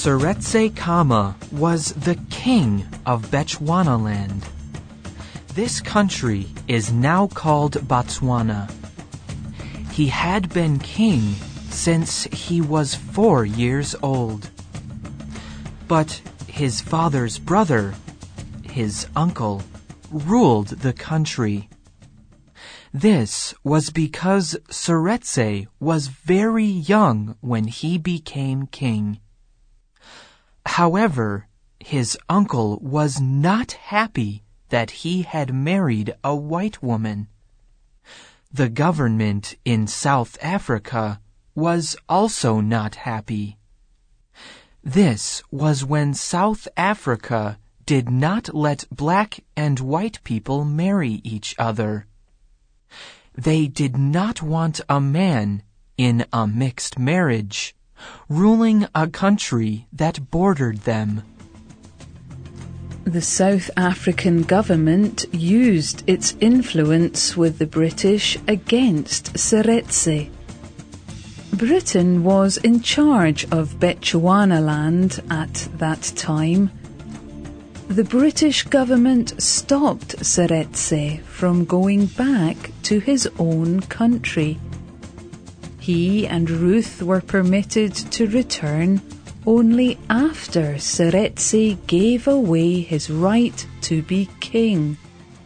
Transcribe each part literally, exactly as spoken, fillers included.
Seretse Khama was the king of Bechuanaland. This country is now called Botswana. He had been king since he was four years old. But his father's brother, his uncle, ruled the country. This was because Seretse was very young when he became king. However, his uncle was not happy that he had married a white woman. The government in South Africa was also not happy. This was when South Africa did not let black and white people marry each other. They did not want a man in a mixed marriage ruling a country that bordered them. The South African government used its influence with the British against Seretse. Britain was in charge of Bechuanaland at that time. The British government stopped Seretse from going back to his own country. He and Ruth were permitted to return only after Seretse gave away his right to be king.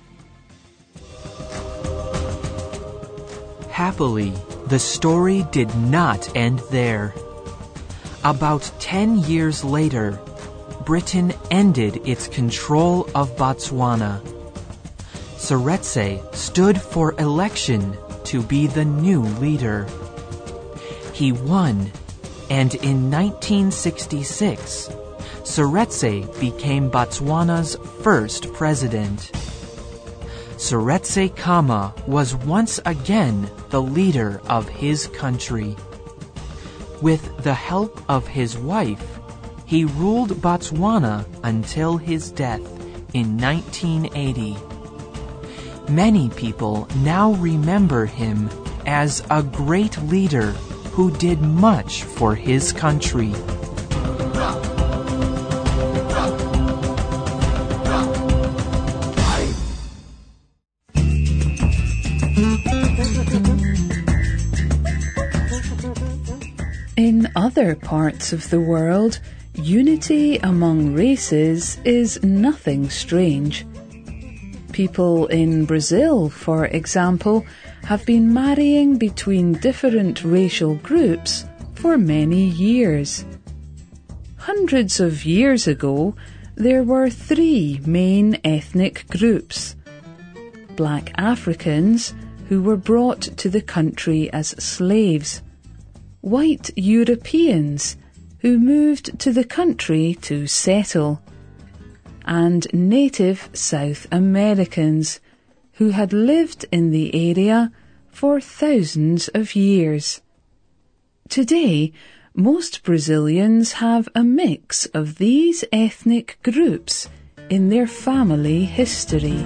Happily, the story did not end there. About ten years later, Britain ended its control of Botswana. Seretse stood for election to be the new leader. He won, and in nineteen sixty-six, Seretse became Botswana's first president. Seretse Khama was once again the leader of his country. With the help of his wife, he ruled Botswana until his death in nineteen eighty. Many people now remember him as a great leader who did much for his country. In other parts of the world, unity among races is nothing strange. People in Brazil, for example, have been marrying between different racial groups for many years. Hundreds of years ago, there were three main ethnic groups. Black Africans, who were brought to the country as slaves. White Europeans, who moved to the country to settle. And native South Americans, who had lived in the area for thousands of years. Today, most Brazilians have a mix of these ethnic groups in their family history.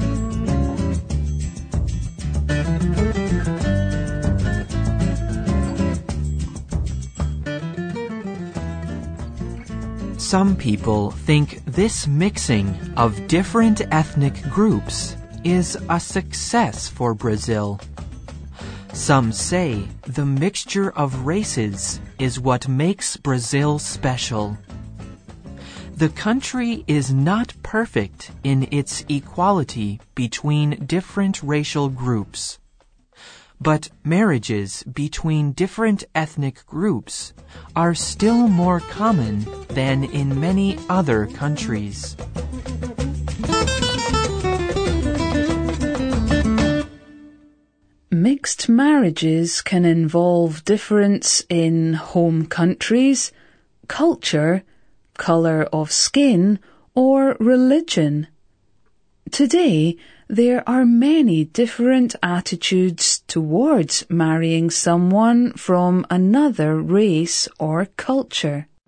Some people think this mixing of different ethnic groups is a success for Brazil. Some say the mixture of races is what makes Brazil special. The country is not perfect in its equality between different racial groups. But marriages between different ethnic groups are still more common than in many other countries. Mixed marriages can involve difference in home countries, culture, colour of skin, or religion. Today, there are many different attitudes towards marrying someone from another race or culture.